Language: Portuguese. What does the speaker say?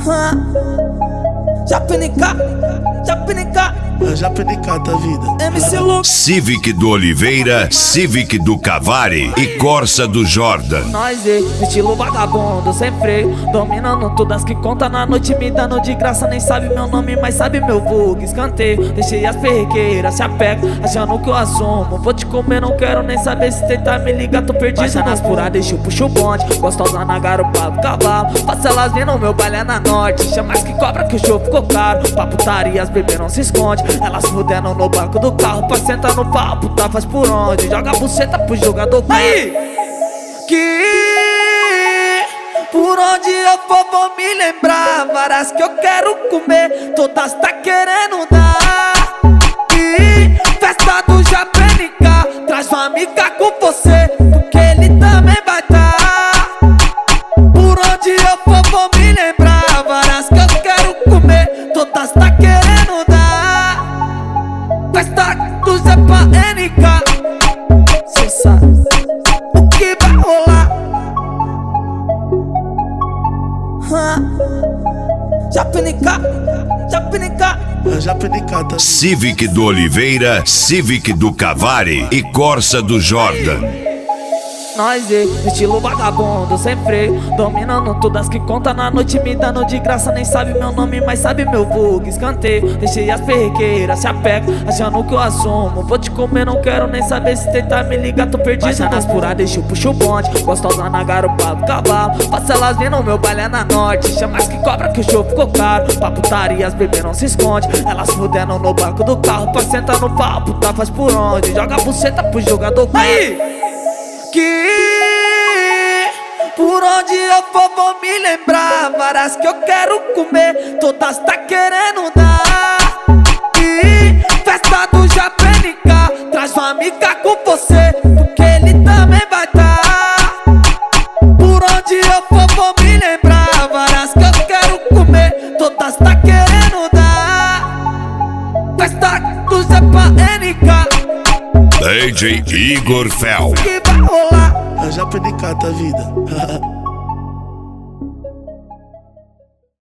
Japinica, da vida. MC Lu, Civic do Oliveira, Civic do Cavari e Corsa do Jordan. nós estilo vagabundo, sem freio, dominando todas que conta na noite, me dando de graça. Nem sabe meu nome, mas sabe meu vulgo. Escanteio, deixei as perrequeiras, se apega, achando que eu assumo. Vou te comer, não quero nem saber se tentar me ligar, tô perdido nas puradas, eu puxo o bonde. Gostosa na garupa do cavalo, faço elas vir no meu baile é na norte. Chama mais que cobra que o show ficou caro. Pra putaria as bebê não se esconde, elas fudendo no banco do carro. Pra sentar no papo, tá faz por onde? Joga a buceta pro jogador. Aí! Que por onde eu for vou me lembrar. Várias que eu quero comer, todas tá querendo dar. E festa do Japenica, traz uma amiga com você, porque ele também vai tá. Por onde eu for vou me lembrar. Várias que eu quero comer, todas tá querendo dar. Festa do Japenica, cê sabe o que vai rolar. Japinica, Da vida. Civic do Oliveira, Civic do Cavari e Corsa do Jordan. nós estilo vagabundo, sem freio, dominando todas que conta na noite, me dando de graça. Nem sabe meu nome, mas sabe meu vulgo. Escanteio, deixei as perrequeiras, se apega, achando que eu assumo. Vou te comer, não quero nem saber se tentar me ligar, tô perdido nas puradas, eu puxo o bonde. Gostosa na garupa do cavalo, faço elas vir no meu baile é na norte. Chama mais que cobra que o show ficou caro. Pra putaria as bebê não se esconde, elas fudendo no banco do carro. Pra sentar no papo, tá faz por onde? Joga a buceta pro jogador. Aí! Que por onde eu for vou me lembrar. Várias que eu quero comer, todas tá querendo dar. E festa do Japenica, traz uma amiga com você, porque ele também vai tá. Por onde eu for vou me lembrar. Várias que eu quero comer, todas tá querendo dar. Festa do Japenica, DJ Igor Fel. que vai rolar. Da vida.